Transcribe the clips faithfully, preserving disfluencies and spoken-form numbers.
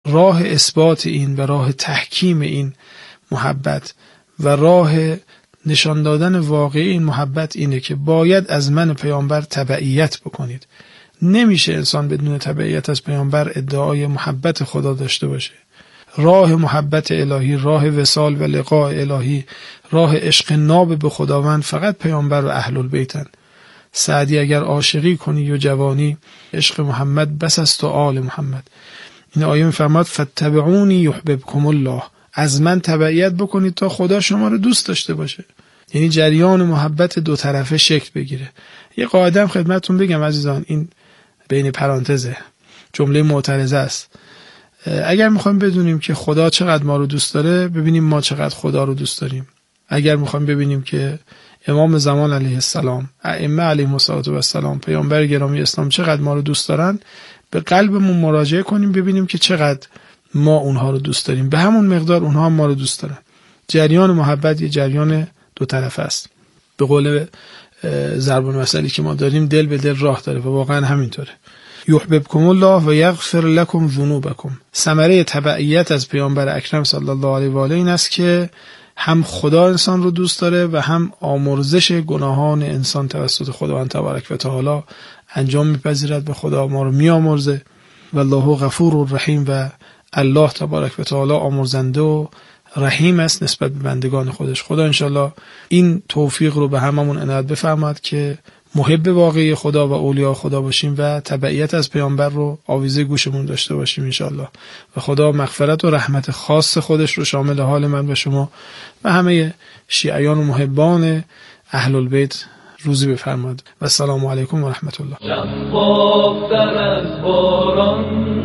راه اثبات این و راه تحکیم این محبت و راه نشان دادن واقعی این محبت اینه که باید از من پیامبر تبعیت بکنید. نمیشه انسان بدون تبعیت از پیامبر ادعای محبت خدا داشته باشه. راه محبت الهی، راه وصال و لقاء الهی، راه عشق ناب به خداوند فقط پیامبر و اهل البیتن. سعدی اگر عاشقی کنی و جوانی، عشق محمد بس است و آل محمد. این آیه میفرماد فتبعونی یحببکم الله، از من تبعیت بکنید تا خدا شما رو دوست داشته باشه. یعنی جریان محبت دو طرفه شکل بگیره. یه قاعده هم خدمتتون بگم عزیزان، این بین پرانتزه، جمله معترضه است. اگر میخوایم بدونیم که خدا چقدر ما رو دوست داره، ببینیم ما چقدر خدا رو دوست داریم. اگر میخوایم ببینیم که امام زمان علیه السلام، ائمه علیهم السلام، پیامبر گرامی اسلام چقدر ما رو دوست دارن، به قلبمون مراجعه کنیم ببینیم که چقدر ما اونها رو دوست داریم، به همون مقدار اونها هم ما رو دوست دارن. جریان محبت یه جریان دو طرفه است. به قول ضرب المثلی که ما داریم، دل به دل راه داره و واقعا همینطوره. یحببکم الله و یغفر لکم ذنوبکم. ثمره تبعیت از پیامبر اکرم صلی الله علیه و آله این است که هم خدا انسان رو دوست داره و هم آمرزش گناهان انسان توسط خداوند تبارک و تعالی انجام میپذیرد. به خدا ما رو میآمرزه. والله غفور رحیم، و الله تبارک و تعالی آمرزنده و رحیم است نسبت به بندگان خودش. خدا انشالله این توفیق رو به هممون عنایت بفرماد که محب واقعی خدا و اولیاء خدا باشیم و تبعیت از پیامبر رو آویزه گوشمون داشته باشیم انشالله. و خدا مغفرت و رحمت خاص خودش رو شامل حال من و شما و همه شیعیان و محبان اهل البیت روزی بفرماد. و السلام علیکم و رحمت الله. شفافتر از باران،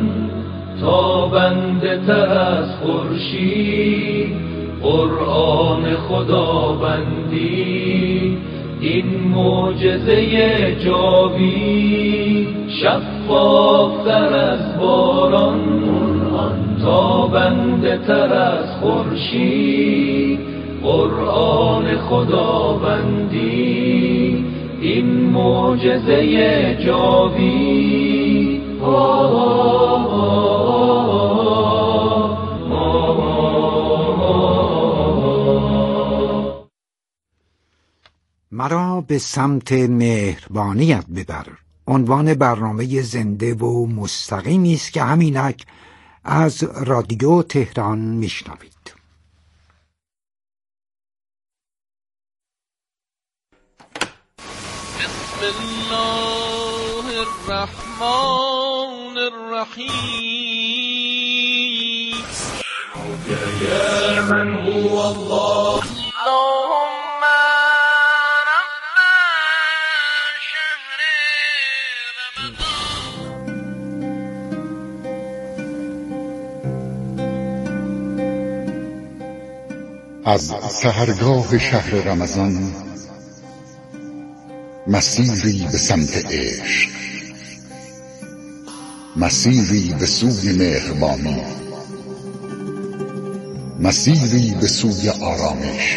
تابنده تر از خورشید، قرآن خداوندی این معجزه جاوی. شفافتر از باران، تابنده تر از خورشید، قرآن خداوندی این معجزه جاوی. مرا به سمت مهربانیت ببر عنوان برنامه زنده و مستقیمی است که همینک از رادیو تهران میشنوید. بسم الله الرحمن الرحیم. یا من هو الله اللهم رب شهر رمضان. از سحرگاه شهر رمضان مسیری به سمت عشق، مسیری به سوی مهربانی، مسیری به سوی آرامش،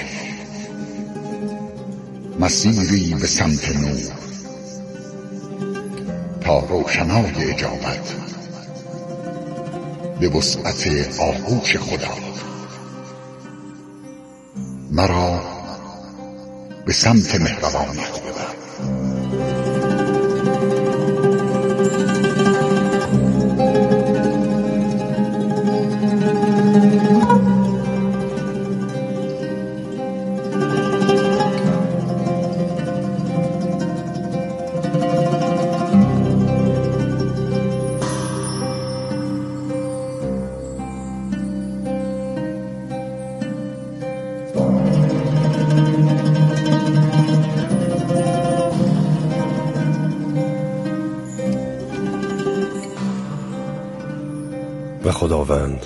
مسیری به سمت نور، تا روشنای اجابت به وسعت آغوش خدا مرا به سمت مهربانیت ببر. و خداوند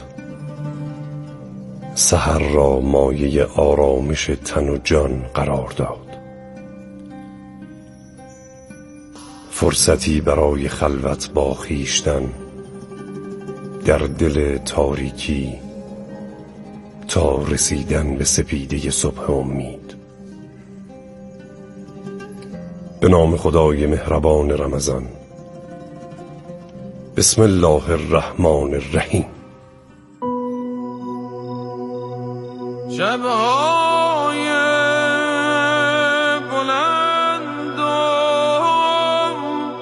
سحر را مایه آرامش تن و جان قرار داد، فرصتی برای خلوت با خویشتن در دل تاریکی تا رسیدن به سپیده صبح امید. به نام خدای مهربان رمضان. بسم الله الرحمن الرحیم. شبهای بلندم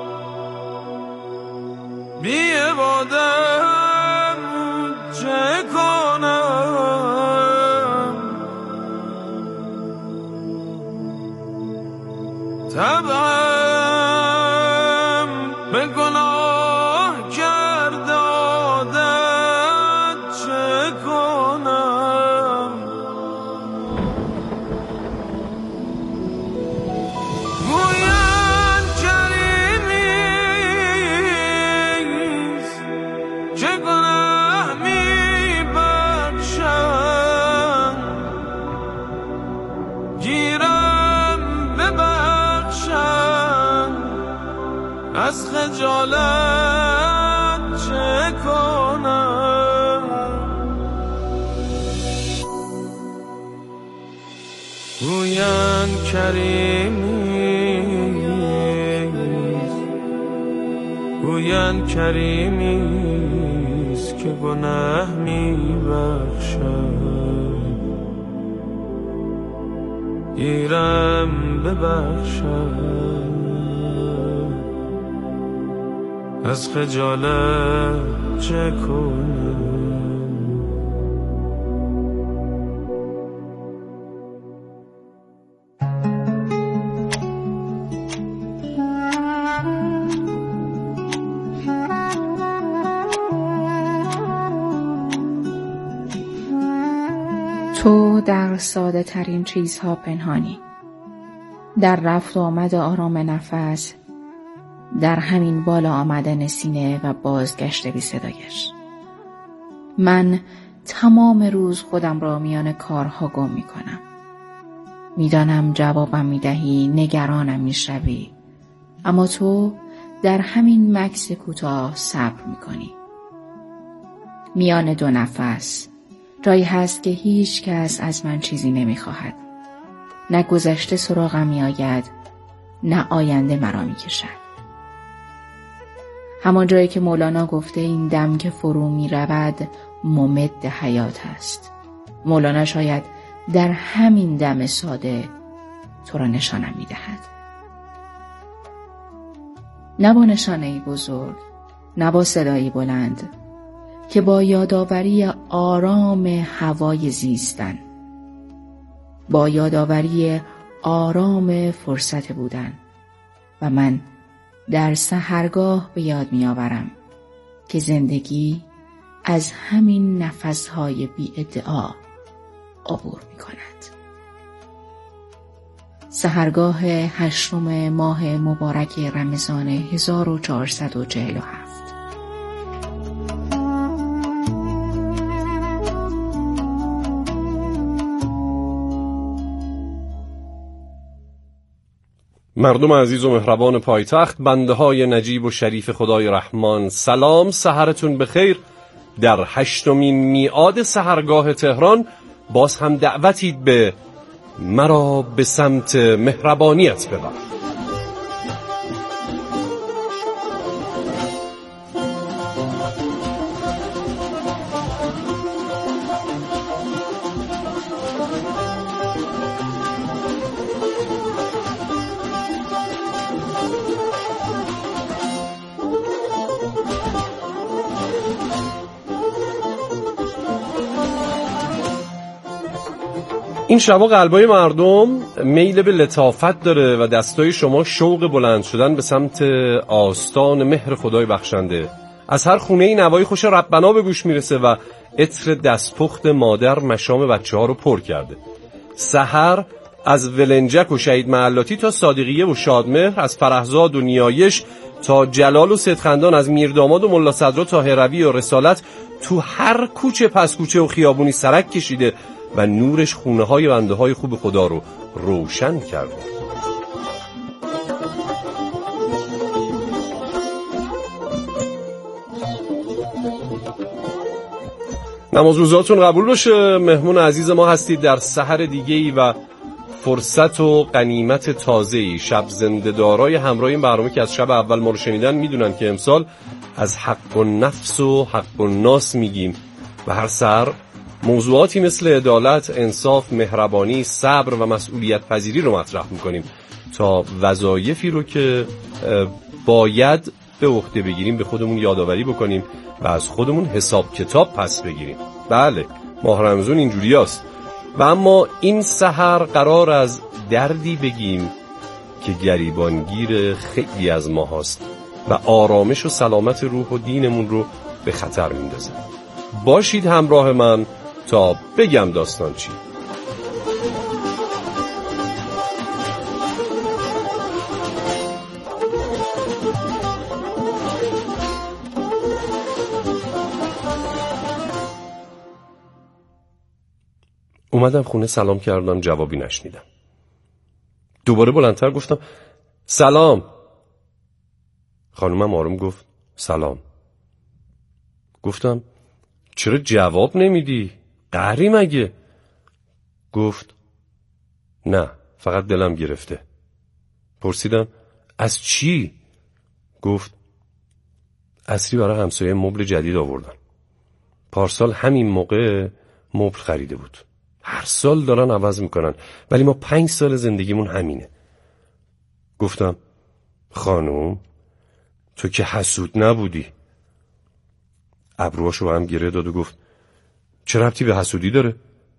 بی عبادت چه کنم؟ طبعم به گناه کرده عادت چه کنم؟ گویند کریمیست چه گناه می بخشم، گیرم ببخشم از خجالت چه کنم؟ گویند کریمیست گویند کریمیست که گناه می بخشد، گیرم ببخشد از خجالت چه کنم؟ تو در ساده ترین چیزها پنهانی، در رفت و آمد آرام نفس، در همین بالا آمدن سینه و بازگشت بی صدایش. من تمام روز خودم را میان کارها گم می کنم. میدانم جوابم میدهی، نگرانم میشوی، اما تو در همین مکث کوتاه صبر میکنی. میان دو نفس جایی هست که هیچ کس از من چیزی نمیخواهد. نه گذشته سراغم میآید، نه آینده مرا میکشد. همان جایی که مولانا گفته این دم که فرو میرود ممد حیات است. مولانا شاید در همین دم ساده تو را نشانم میدهد. نه با نشانه‌ای بزرگ، نه با صدایی بلند، که با یادآوری آرام هوای زیستن، با یادآوری آرام فرصت بودن. و من در سحرگاه به یاد میآورم که زندگی از همین نفسهای بی ادعا عبور می کند. سحرگاه هشتم ماه مبارک رمضان هزار و چهارصد و چهل و هفت. مردم عزیز و مهربان پایتخت، بنده های نجیب و شریف خدای رحمان، سلام، سحرتون بخیر. در هشتمین میعاد سحرگاه تهران باز هم دعوتید به مرا به سمت مهربانیت ببر. این شبا قلبای مردم میل به لطافت داره و دستای شما شوق بلند شدن به سمت آستان مهر خدای بخشنده. از هر خونه ای نوای خوش ربنا به گوش میرسه و عطر دستپخت مادر مشام بچه ها رو پر کرده. سحر از ولنجک و شهید محلاتی تا صادقیه و شادمهر، از فرهزاد و نیایش تا جلال و صدخندان، از میرداماد و ملا صدرا تا هروی و رسالت، تو هر کوچه پس کوچه و خیابونی سرک کشیده و نورش خونه های بنده های خوب خدا رو روشن کرده. نماز روزاتون قبول باشه. مهمون عزیز ما هستید در سحر دیگه‌ای و فرصت و غنیمت تازه‌ای. شب زنده دارای همراه این برنامه که از شب اول ما رو شنیدن میدونن که امسال از حق النفس و حق الناس میگیم و هر سحر موضوعاتی مثل عدالت، انصاف، مهربانی، صبر و مسئولیت پذیری رو مطرح میکنیم تا وظایفی رو که باید به عهده بگیریم به خودمون یادآوری بکنیم و از خودمون حساب کتاب پس بگیریم. بله، ماه رمضان اینجوری است. و اما این سحر قرار از دردی بگیم که گریبانگیر خیلی از ما هست و آرامش و سلامت روح و دینمون رو به خطر میندازه. باشید همراه من تا بگم داستان چی. اومدم خونه، سلام کردم، جوابی نشنیدم. دوباره بلندتر گفتم سلام. خانومم آروم گفت سلام. گفتم چرا جواب نمیدی؟ قهری مگه؟ گفت نه، فقط دلم گرفته. پرسیدم از چی؟ گفت عصری برای همسایه مبل جدید آوردن. پارسال همین موقع مبل خریده بود. هر سال دارن عوض میکنن ولی ما پنج سال زندگیمون همینه. گفتم خانوم تو که حسود نبودی. ابروهاشو با هم گره داد و گفت چه ربطی به حسودی داره؟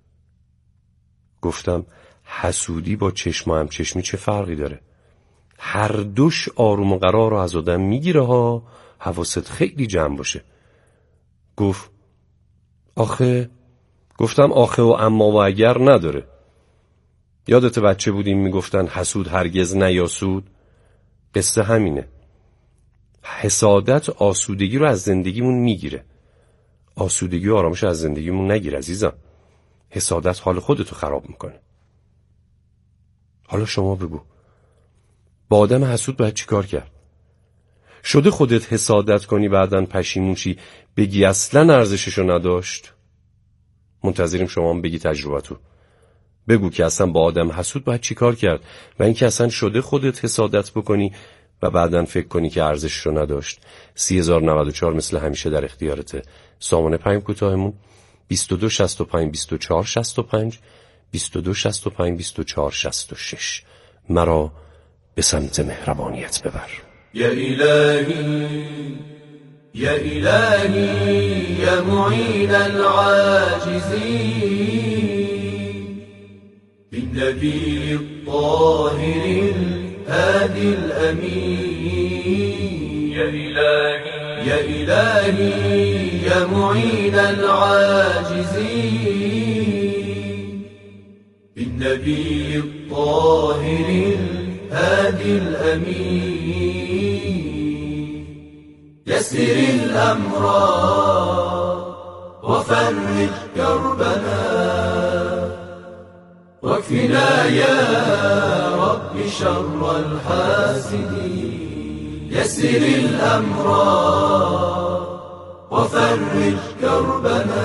گفتم حسودی با چشم و همچشمی چه فرقی داره؟ هر دوش آروم و قرار رو از آدم میگیره ها، حواست خیلی جمع باشه. گفت آخه. گفتم آخه و اما و اگر نداره. یادت بچه بودیم میگفتن حسود هرگز نیاسود؟ قصه همینه. حسادت آسودگی رو از زندگیمون میگیره. آسودگی و آرامش از زندگیمون نگیر عزیزم. حسادت حال خودتو خراب میکنه. حالا شما بگو با آدم حسود باید چی کار کرد؟ شده خودت حسادت کنی بعدن پشیمون شی بگی اصلا ارزششو نداشت؟ منتظریم شما هم بگی تجربتو. بگو که اصلا با آدم حسود باید چی کار کرد و اینکه اصلا شده خودت حسادت بکنی و بعدن فکر کنی که ارزششو نداشت. سی هزار و نود و چهار مثل همیشه در اختیارته. سامانه پیام کوتاهمون بیست و دو شصت و پنج بیست و چهار شصت و پنج بیست و دو شصت و پنج بیست و چهار شصت و شش. مرا به سمت مهربانیت ببر. یا الهی یا الهی یا معین العاجزین بالنبی الطاهر الهادی الامین یا الهی یا الهی یا معین العاجزین بالنبی الطاهر الهادی الامین يسر الأمر وفرج كربنا واكفنا يا رب شر الحاسدين يسر الأمر وفرج كربنا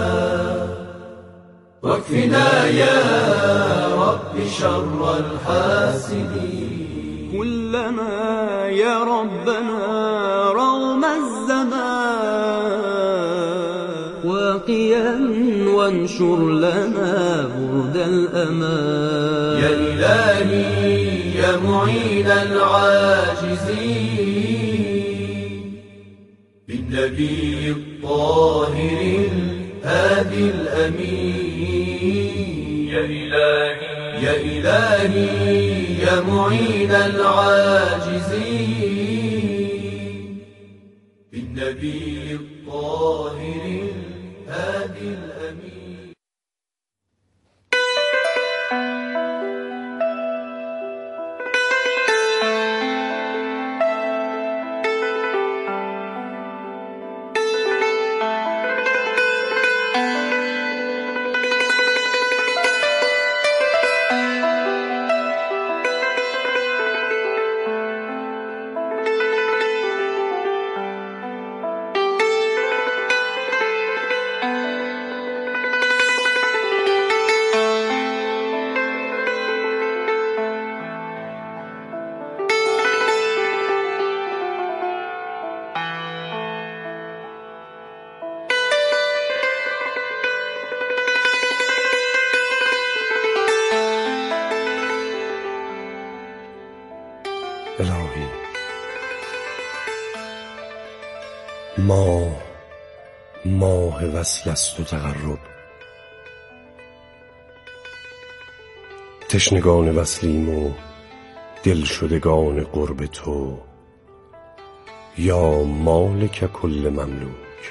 واكفنا يا رب شر الحاسدين كلما يا ربنا رغم الزمان واقيا وانشر لنا برد الأمان يا إلهي يا معين العاجزين بالنبي الطاهر الهادي الأمين يا إلهي يا إلهي يا معين العاجزين بالنبي الطاهر الهادي الأمين. ماه وصل است و تقرب، تشنگان وصلیم و دل شدگان قرب تو، یا مالک کل مملوک.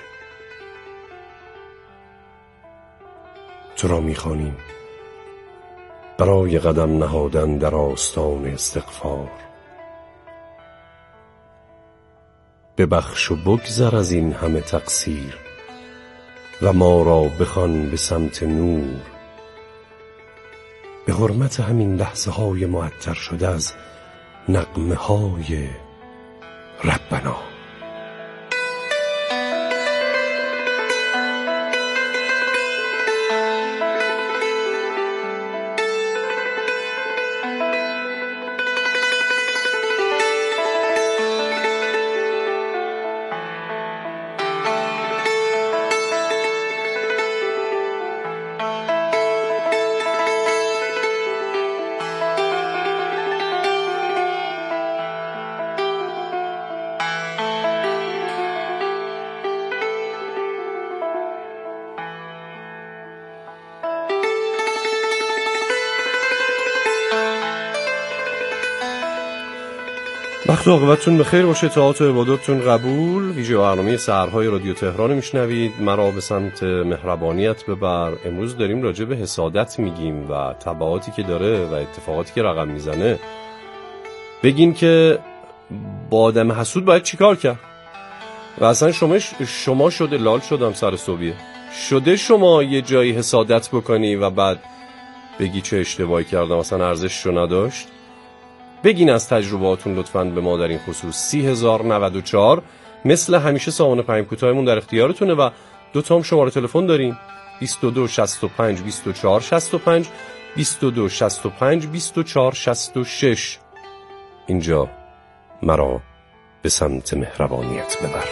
تو را می‌خوانیم برای قدم نهادن در آستان استغفار. ببخش و بگذر از این همه تقصیر و ما را بخوان به سمت نور، به حرمت همین لحظه های معطر شده از نغمه های ربنا. وقت و عاقبتتون بخیر باشه، طاعات و عبادتتون قبول. ویژه برنامه سحرهای رادیو تهران میشنوید. مرا به سمت مهربانیت ببر. امروز داریم راجع به حسادت میگیم و تبعاتی که داره و اتفاقاتی که رقم میزنه. بگین که با آدم حسود باید چیکار کرد؟ و اصلا شما شما شده لال شدم سر صبحیه شده شما یه جایی حسادت بکنی و بعد بگی چه اشتباهی کردم، اصلا ارزششو نداشت. بگین از تجربهاتون لطفاً به ما در این خصوص. سی هزار و نود و چهار مثل همیشه سامان پیام کوتاهمون در اختیارتونه و دو تا هم شماره تلفن داریم: بیست و دو شصت و پنج بیست و چهار شصت و پنج، بیست و دو شصت و پنج بیست و چهار شصت و شش. اینجا مرا به سمت مهربانیت ببر.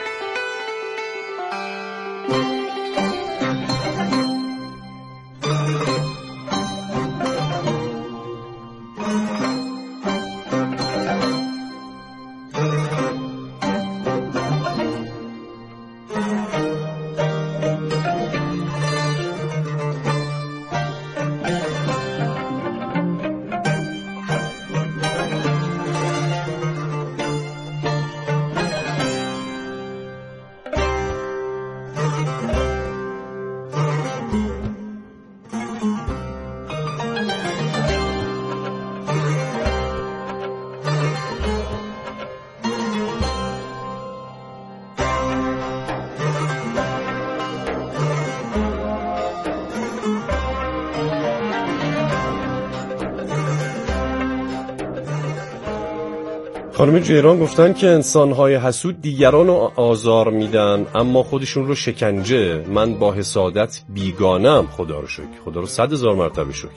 خانم جیران گفتن که انسان‌های حسود دیگران رو آزار میدن اما خودشون رو شکنجه. من با حسادت بیگانم، خدا رو شکر. خدا رو صد هزار مرتبه شکر.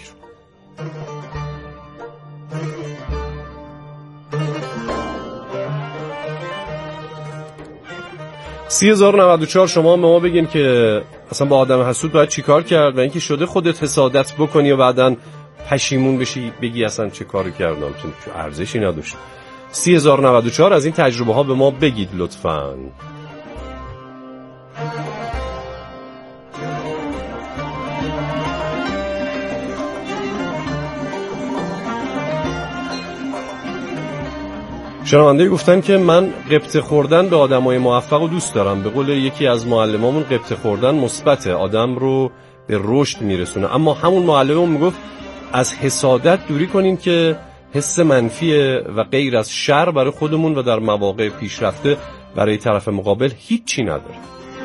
سی هزار و نود و چهار شما به ما بگین که اصلا با آدم حسود باید چی کار کرد و اینکه شده خودت حسادت بکنی و بعدن پشیمون بشی بگی اصلا چه کاری کردم چون ارزشی نداشت. سی هزار و نود و چهار از این تجربه ها به ما بگید لطفاً. شنونده گفتن که من قبطه خوردن به آدمای موفق رو دوست دارم. به قول یکی از معلمامون قبطه خوردن مثبته، آدم رو به رشد میرسونه. اما همون معلممون میگفت از حسادت دوری کنین که حس منفی و غیر از شر برای خودمون و در مواقع پیشرفته برای طرف مقابل هیچی نداره.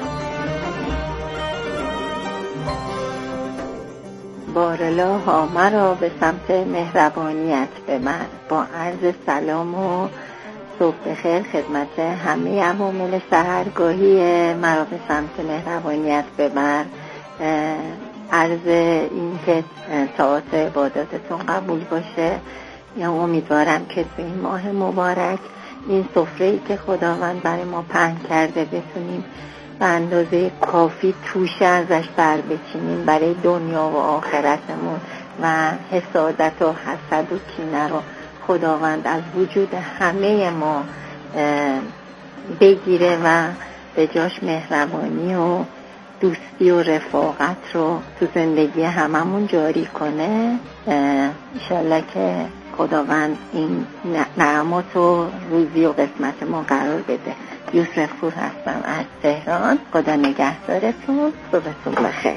بارلا ها مرا به سمت مهربانیت ببر. با عرض سلام و صبح بخیر خدمت همه عوامل سحرگاهی مرا به سمت مهربانیت ببر. عرض این که طاعات عباداتتون قبول باشه. یا امیدوارم که تو این ماه مبارک این سفره‌ای که خداوند برای ما پهن کرده بتونیم به اندازه کافی توش ازش بر بچینیم برای دنیا و آخرتمون و حسادت و حسد و کینه رو خداوند از وجود همه ما بگیره و به جاش مهربانی و دوستی و رفاقت رو تو زندگی هممون جاری کنه. انشالله که خداوند این نعمات و روزی و قسمت ما قرار بده. یوسف پور هستم از تهران. خدا نگهدارتون. صبحتون بخیر.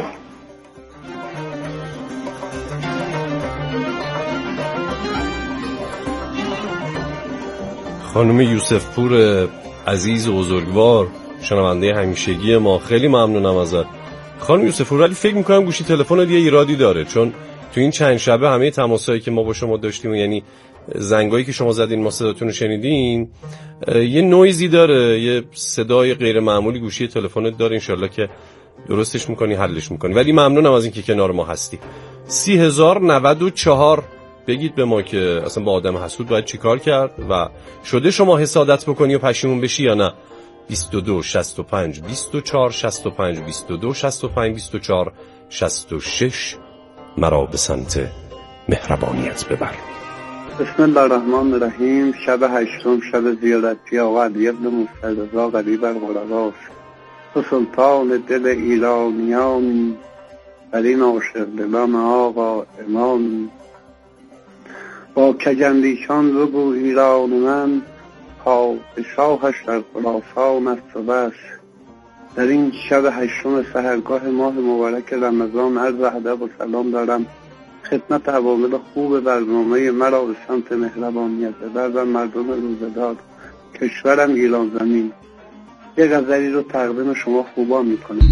خانم یوسف پور عزیز و بزرگوار، شنونده همیشگی ما، خیلی ممنونم ازت. خانم یوسف پور، ولی فکر میکنم گوشی تلفن یه ایرادی داره، چون تو این چند شبه همه تماسایی که ما با شما داشتیم، یعنی زنگایی که شما زدین ما صداتون رو شنیدیم، یه نویزی داره، یه صدای غیر معمولی گوشی تلفنت داره. انشالله که درستش میکنی، حلش میکنی. ولی ممنونم از اینکه کنار ما هستی. سی هزار نود و چهار بگید به ما که اصلا با آدم حسود باید چی کار کرد و شده شما حسادت بکنی و پشیمون بشی یا نه. بیست و دو شصت و پنج بیست و چهار شصت و پنج بیست و دو شصت و پنج بیست و چهار شصت و شش. مرا به سمت مهربانیت ببر. بسم الله الرحمن الرحیم. شب هشتم، شب زیارتی آقا علی ابن مسترضا قریب القرباست. تو سلطان دل ایرانیان، بر این عاشق دلان آقا امام. با کجندیشان بگو ایران من، پادشاهش در خراسان است و بس. در این شب هشتم سحرگاه ماه مبارک رمضان عرض ادب و سلام دارم خدمت عوامل خوب برنامه مرا به سمت مهربانیت ببر و مردم روزگار کشورم ایران زمین. یک غزلی رو تقدیم شما خوبان میکنم.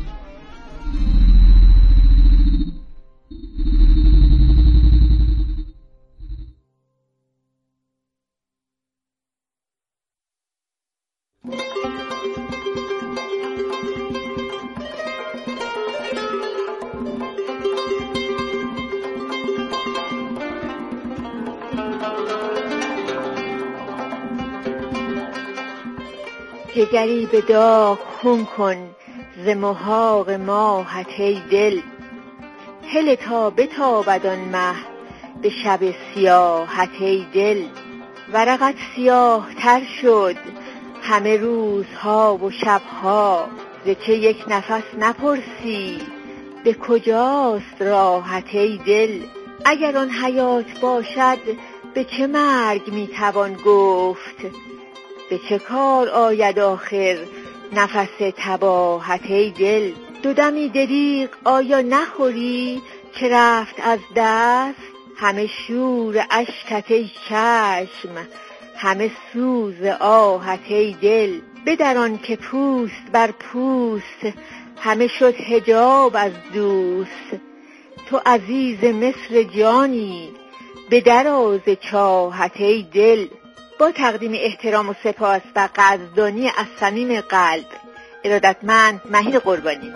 جگری به داغ خون کن ز محاق ماهت ای دل. هل تا بتابد آن مه به شب سیاهت ای دل. ورقت سیاه تر شد همه روزها و شبها، ز چه یک نفس نپرسی به کجاست راحت ای دل. اگر آن حیات باشد به چه مرگ میتوان گفت، به چه کار آید آخر نفس تباهت ای دل. دو دمی دریغ آیا نخوری که رفت از دست، همه شور اشکت ای چشم همه سوز آهت ای دل. بدران که پوست بر پوست همه شد حجاب از دوست، تو عزیز مصر جانی به دراز چاهت ای دل. با تقدیم احترام و سپاس و قدردانی از صمیم قلب، ارادتمند مهین قربانی.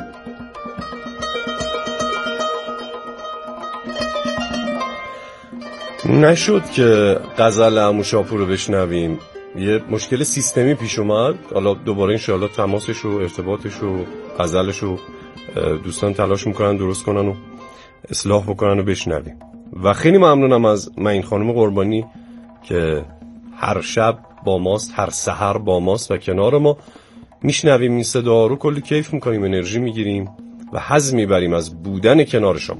نشد که غزل عمو شاپور رو بشنویم، یه مشکل سیستمی پیش اومد. حالا دوباره انشاءالله تماسش و ارتباطش و غزلش رو دوستان تلاش میکنن درست کنن و اصلاح بکنن و بشنویم. و خیلی ممنونم از مهین خانم قربانی که هر شب با ماست، هر سحر با ماست و کنار ما میشنویم این صدا رو، کلی کیف میکنیم، انرژی میگیریم و حظ میبریم از بودن کنار شما.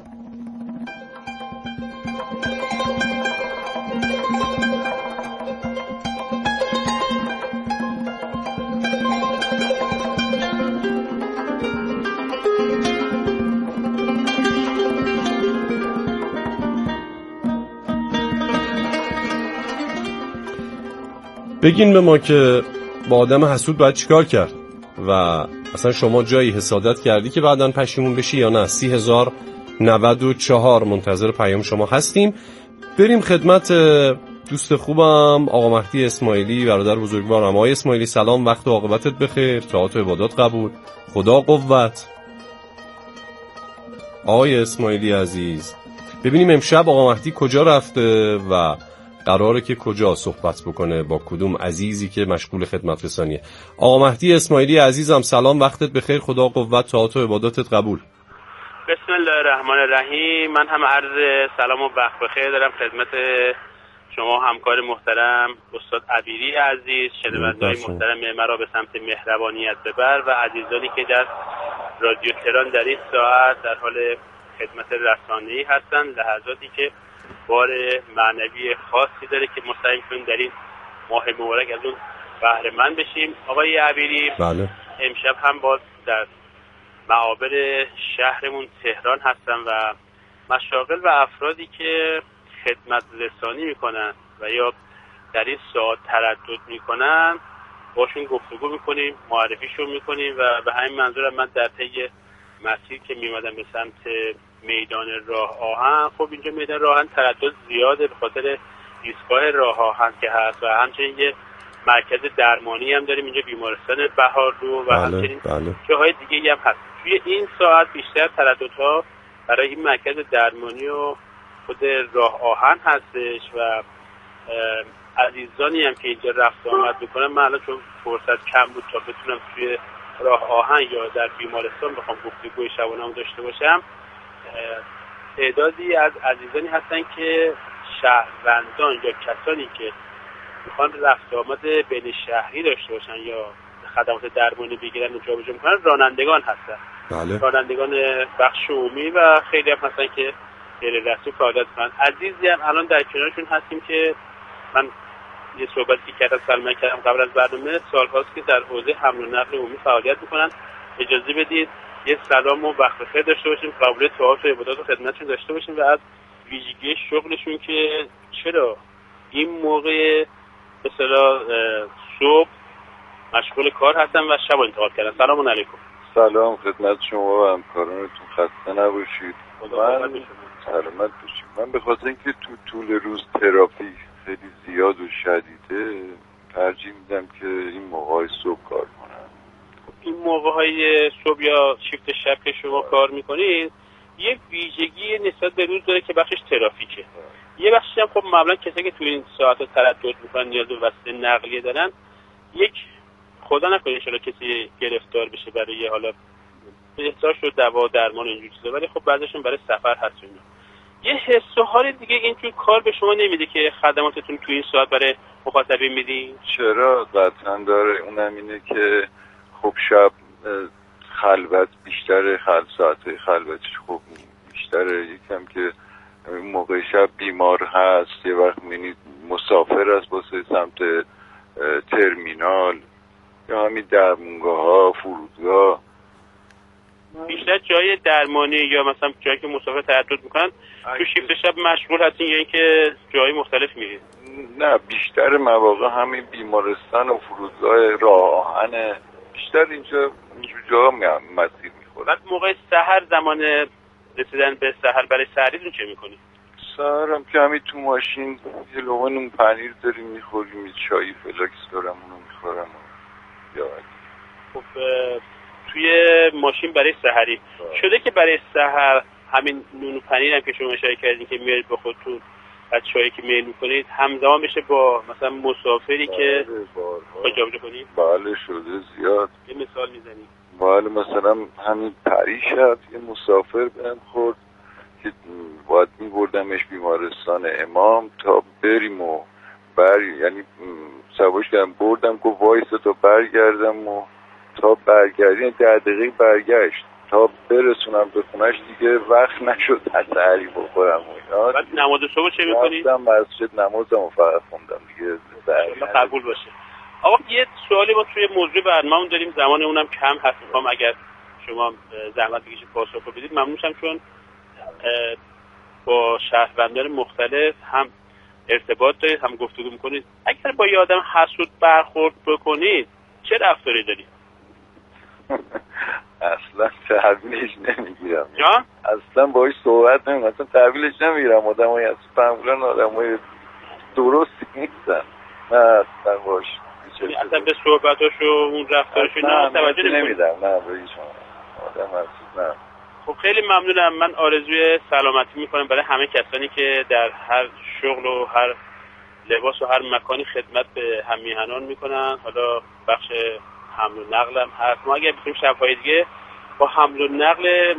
بگین به ما که با آدم حسود باید چیکار کرد و اصلا شما جایی حسادت کردی که بعداً پشیمون بشی یا نه. سی هزار نود و چهار منتظر پیام شما هستیم. بریم خدمت دوست خوبم آقا مهدی اسماعیلی، برادر بزرگوارم. آقای اسماعیلی سلام، وقت و عاقبتت بخیر، طاعت و عبادات قبول، خدا قوت. آقای اسماعیلی عزیز، ببینیم امشب آقا مهدی کجا رفته و قراره که کجا صحبت بکنه، با کدوم عزیزی که مشغول خدمت رسانیه. آقا مهدی اسماعیلی عزیزم سلام، وقتت بخیر، خدا قوت، طاعت و عباداتت قبول. بسم الله الرحمن الرحیم. من هم عرض سلام و وقت بخیر دارم خدمت شما همکار محترم استاد عبیری عزیز، شنونده‌های محترم مرا به سمت مهربانیت ببر و عزیزانی که در رادیو تهران در این ساعت در حال خدمت رسانه‌ای هستن، لحظاتی که بار معنوی خاصی داره که ما سعی می‌کنیم در این ماه مبارک از اون بهره مند بشیم. آقای عبیری، بله. امشب هم باز در معابر شهرمون تهران هستم و مشاغل و افرادی که خدمت رسانی میکنن و یا در این ساعت تردد میکنن باشون گفتگو میکنیم، معرفیشون میکنیم و به همین منظورم من در طی مسیر که میمدم به سمت میدان راه آهن، خب اینجا میدان راه آهن تردد زیاده به خاطر ایستگاه راه آهن که هست و همچنین یه مرکز درمانی هم داریم اینجا، بیمارستان بهارلو و بله، همچنین بله. جاهای دیگه هم هست. توی این ساعت بیشتر ترددها برای این مرکز درمانی و خود راه آهن هستش و عزیزانی هم که اینجا رفت آمد میکنن، من الان چون فرصت کم بود تا بتونم توی راه آهن یا در بیمارستان بخوام گفتگوی شبانه‌ام داشته باشم، تعدادی از عزیزانی هستن که شهروندان یا کسانی که میخوان رفت آمد بین شهری داشته باشن یا خدمات درمانی بگیرن و جابجا میکنن، رانندگان هستن. بله. رانندگان بخش عمومی و خیلی هم هستن که غیر رسمی فعالیت میکنن. عزیزی هم الان در کنارشون هستیم که من یه صحبتی کردم سلمان کردم قبل از برنامه، سالهاست که در حوزه حمل و نقل عمومی فعالیت میکنن. اجازه بدید یه سلام و وقت بخیر داشته باشیم، قابل طاعت و عبادات و خدمتشون داشته باشیم و از ویژگی شغلشون که چرا این موقع به اصطلاح صبح مشغول کار هستن و شب انتقال کردن. سلام علیکم. سلام خدمت شما و همکارانتون، خسته نباشید. من سلامت باشید. من به خاطر اینکه تو طول روز تراپی خیلی زیاد و شدیده ترجیح میدم که این موقعای صبح کار کنم. این موقعهای صبح یا شیفت شب که شما کار میکنید یه ویژگی نسبت به روز داره که بخشش ترافیکه. یه بخشش هم خب معمولا کسایی که تو این ساعت تردد میکنن نیاز به وسیله نقلیه دارن، یک خدا نکنه انشالله کسی گرفتار بشه برای حالا احتیاج شد دوا درمان اینجور چیزا، ولی خب بعضیشون برای سفر هست. اینا یه حس و حال دیگه این توی کار به شما نمیده که خدماتتون تو این ساعت برای مخاطبین میدین؟ چرا قطعا داره. اونم اینه که خب شب خلوت بیشتره، خل ساعت خلوتش خب بیشتره، یکم که موقع شب بیمار هست، یه وقت میبینید مسافر است واسه سمت ترمینال یا همین درمونگاه ها، فرودگاه. بیشتر جای درمانی یا مثلا جایی که مسافر تردد میکنن تو شیفت شب مشغول هستین یا اینکه جای مختلف میرید؟ نه بیشتر مواقع همین بیمارستان و فرودگاه راه آهن، بیشتر اینجا اینجور جا مسیر میخوره. بعد موقع سحر زمان رسیدن به سحر برای سحریتون چه میکنید؟ سحرم که همین تو ماشین یه لقمه نون پنیر داریم میخوریم، یه چایی فلاکس دارم اونو میخورم. یا خب توی ماشین برای سحری شده که برای سحر همین نون و پنیر هم که شما اشاره کردین که میارید با خودتون از چایی که میل میکنید همزمان بشه با مثلا مسافری که خود جابجا کنید؟ بله شده زیاد. یه مثال میزنید؟ بله مثلا همین پریشب یه مسافر بهم خورد که باید میبردمش بیمارستان امام تا بریم و بر یعنی سواش کردم بردم گفت وایسا تا برگردم و تا برگردیم ده دقیقه برگشت تا برسونم به خونش دیگه وقت نشد تسحری بخورم و اینا. بعد نماز صبح چه میکنید؟ رفتم مسجد نمازمو فقط خوندم دیگه. الله قبول باشه. آقا یه سوالی ما توی موضوع برنامه‌مون داریم، زمان اونم کم هست، میخوام اگر شما زحمت بکشید پاسخ بدید ممنون میشم، چون با شهروندان مختلف هم ارتباط دارید هم گفتگو میکنید. اگر با یه آدم حسود برخورد بکنید چه رفتاری دارید؟ اصلا تحویلش نمیگیرم. جان؟ اصلا باهاش صحبت نمیکنم، اصلا تحویلش نمیگیرم. آدمایی هست معمولا آدمای درستی نیستن. نه اصلا باهاش اصلا به صحبتاش و اون رفتارش نه توجه نمیدم. نه به هیچ آدم هست نه. خب خیلی ممنونم. من آرزوی سلامتی میکنم برای همه کسانی که در هر شغل و هر لباس و هر مکانی خدمت به هم میهنان میکنن. حالا بخش حمل و نقل هم هست. ما اگر بتونیم شب‌های دیگه با حمل و نقل